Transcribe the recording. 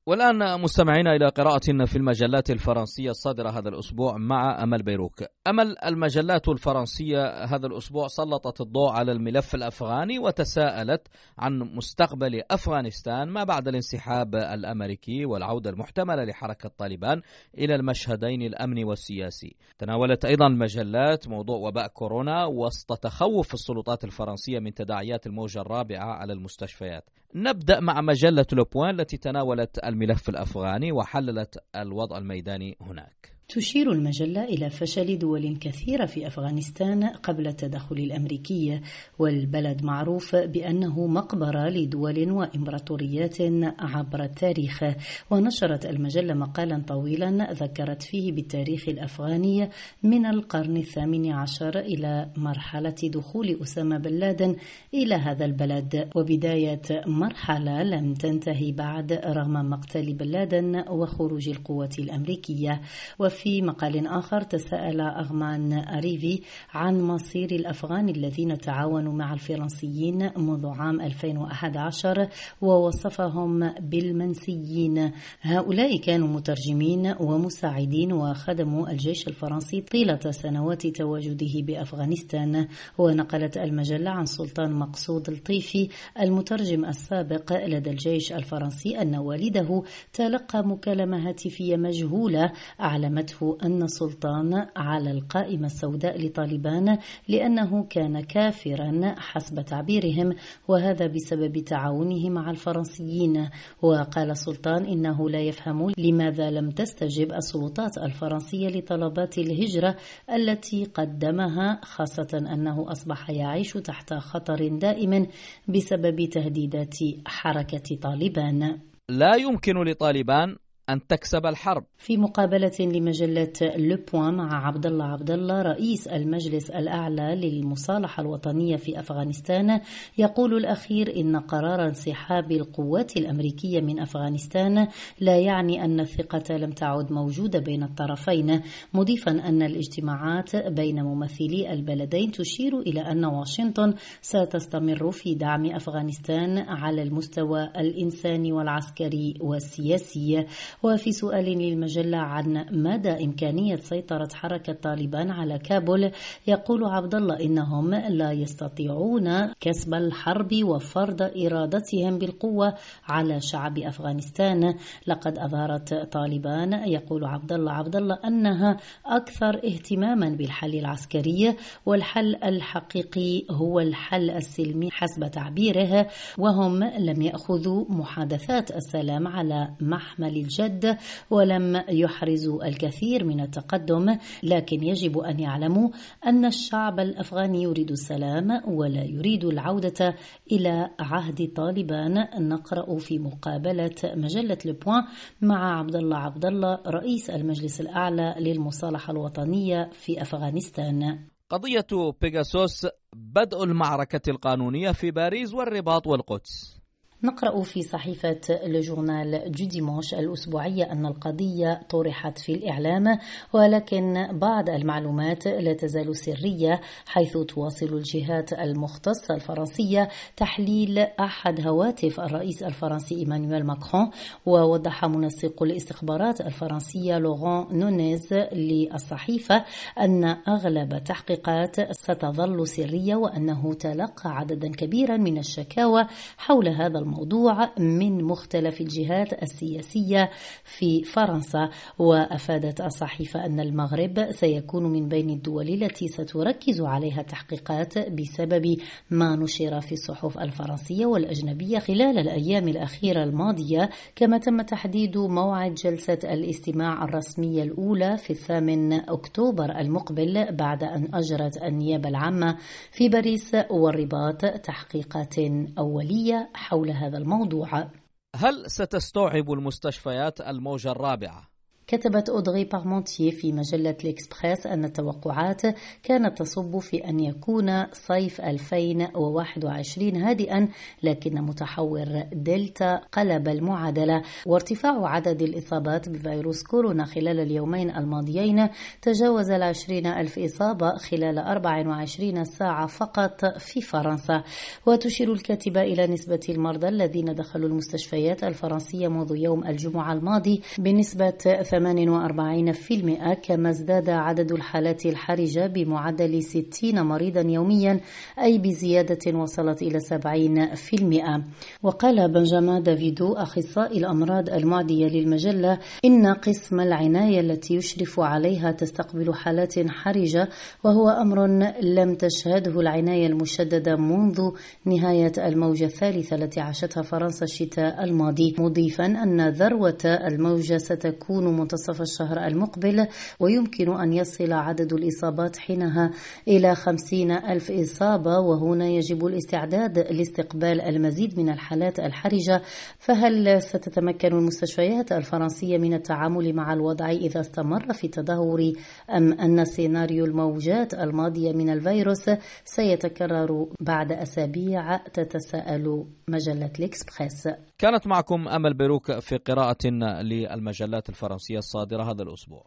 والآن مستمعين إلى قراءة في المجلات الفرنسية الصادرة هذا الأسبوع مع أمل بيروك. أمل، المجلات الفرنسية هذا الأسبوع سلطت الضوء على الملف الأفغاني وتساءلت عن مستقبل أفغانستان ما بعد الانسحاب الأمريكي والعودة المحتملة لحركة طالبان إلى المشهدين الأمني والسياسي. تناولت أيضا المجلات موضوع وباء كورونا وسط تخوف السلطات الفرنسية من تداعيات الموجة الرابعة على المستشفيات. نبدأ مع مجلة لو بوين التي تناولت الملف الأفغاني وحللت الوضع الميداني هناك. تشير المجلة إلى فشل دول كثيرة في أفغانستان قبل التدخل الأمريكي، والبلد معروف بأنه مقبرة لدول وإمبراطوريات عبر التاريخ. ونشرت المجلة مقالا طويلا ذكرت فيه بالتاريخ الأفغاني من القرن 18 إلى مرحلة دخول أسامة بن لادن إلى هذا البلد، وبداية مرحلة لم تنتهي بعد رغم مقتل بن لادن وخروج القوات الأمريكية. وفي مقال آخر تساءل أغمان أريفي عن مصير الأفغان الذين تعاونوا مع الفرنسيين منذ عام 2011 ووصفهم بالمنسيين. هؤلاء كانوا مترجمين ومساعدين وخدموا الجيش الفرنسي طيلة سنوات تواجده بأفغانستان. ونقلت المجلة عن سلطان مقصود الطيفي المترجم السابق لدى الجيش الفرنسي أن والده تلقى مكالمة هاتفية مجهولة أعلمته أن سلطان على القائمة السوداء لطالبان لأنه كان كافرا حسب تعبيرهم، وهذا بسبب تعاونه مع الفرنسيين. وقال سلطان إنه لا يفهم لماذا لم تستجب السلطات الفرنسية لطلبات الهجرة التي قدمها، خاصة أنه أصبح يعيش تحت خطر دائم بسبب تهديدات حركة طالبان. لا يمكن لطالبان أن تكسب الحرب. في مقابلة لمجلة لو بوين مع عبد الله رئيس المجلس الأعلى للمصالحة الوطنية في أفغانستان، يقول الأخير إن قرار انسحاب القوات الأمريكية من أفغانستان لا يعني أن الثقة لم تعد موجودة بين الطرفين، مضيفا أن الاجتماعات بين ممثلي البلدين تشير إلى أن واشنطن ستستمر في دعم أفغانستان على المستوى الإنساني والعسكري والسياسي. وفي سؤال للمجلة عن مدى إمكانية سيطرة حركة طالبان على كابول، يقول عبد الله إنهم لا يستطيعون كسب الحرب وفرض إرادتهم بالقوة على شعب أفغانستان. لقد أظهرت طالبان، يقول عبد الله أنها أكثر اهتماما بالحل العسكري، والحل الحقيقي هو الحل السلمي حسب تعبيره، وهم لم يأخذوا محادثات السلام على محمل الجد ولم يحرزوا الكثير من التقدم، لكن يجب أن يعلموا أن الشعب الأفغاني يريد السلام ولا يريد العودة إلى عهد طالبان. نقرأ في مقابلة مجلة لو بوين مع عبد الله رئيس المجلس الأعلى للمصالحة الوطنية في أفغانستان. قضية بيغاسوس، بدء المعركة القانونية في باريس والرباط والقدس. نقرأ في صحيفة الجورنال دو ديمانش الأسبوعية أن القضية طرحت في الإعلام، ولكن بعض المعلومات لا تزال سرية، حيث تواصل الجهات المختصة الفرنسية تحليل أحد هواتف الرئيس الفرنسي إيمانويل ماكرون. ووضح منسق الاستخبارات الفرنسية لوران نونيز للصحيفة أن أغلب تحقيقات ستظل سرية، وأنه تلقى عددا كبيرا من الشكاوى حول هذا الموضوع من مختلف الجهات السياسية في فرنسا. وأفادت الصحيفة أن المغرب سيكون من بين الدول التي ستركز عليها التحقيقات بسبب ما نشر في الصحف الفرنسية والأجنبية خلال الأيام الأخيرة الماضية. كما تم تحديد موعد جلسة الاستماع الرسمية الأولى في 8 أكتوبر المقبل، بعد أن أجرت النيابة العامة في باريس والرباط تحقيقات أولية حول هذا الموضوع. هل ستستوعب المستشفيات الموجة الرابعة؟ كتبت أودغي بارمونتييه في مجلة الإكسبريس أن التوقعات كانت تصب في أن يكون صيف 2021 هادئا، لكن متحور دلتا قلب المعادلة، وارتفاع عدد الإصابات بفيروس كورونا خلال اليومين الماضيين تجاوز 20,000 إصابة خلال 24 ساعة فقط في فرنسا. وتشير الكاتبة إلى نسبة المرضى الذين دخلوا المستشفيات الفرنسية منذ يوم الجمعة الماضي بنسبة 48%، كما ازداد عدد الحالات الحرجة بمعدل 60 مريضا يوميا، أي بزيادة وصلت إلى 70%. وقال بنجامين دافيدو أخصائي الأمراض المعدية للمجلة إن قسم العناية التي يشرف عليها تستقبل حالات حرجة، وهو أمر لم تشهده العناية المشددة منذ نهاية الموجة الثالثة التي عاشتها فرنسا الشتاء الماضي، مضيفا أن ذروة الموجة ستكون منتصف الشهر المقبل، ويمكن أن يصل عدد الإصابات حينها إلى 50,000 إصابة، وهنا يجب الاستعداد لاستقبال المزيد من الحالات الحرجة. فهل ستتمكن المستشفيات الفرنسية من التعامل مع الوضع إذا استمر في التدهور، أم أن سيناريو الموجات الماضية من الفيروس سيتكرر بعد أسابيع؟ تتساءل مجلة الإكسبريس. كانت معكم أمل بيروك في قراءة للمجلات الفرنسية الصادرة هذا الأسبوع.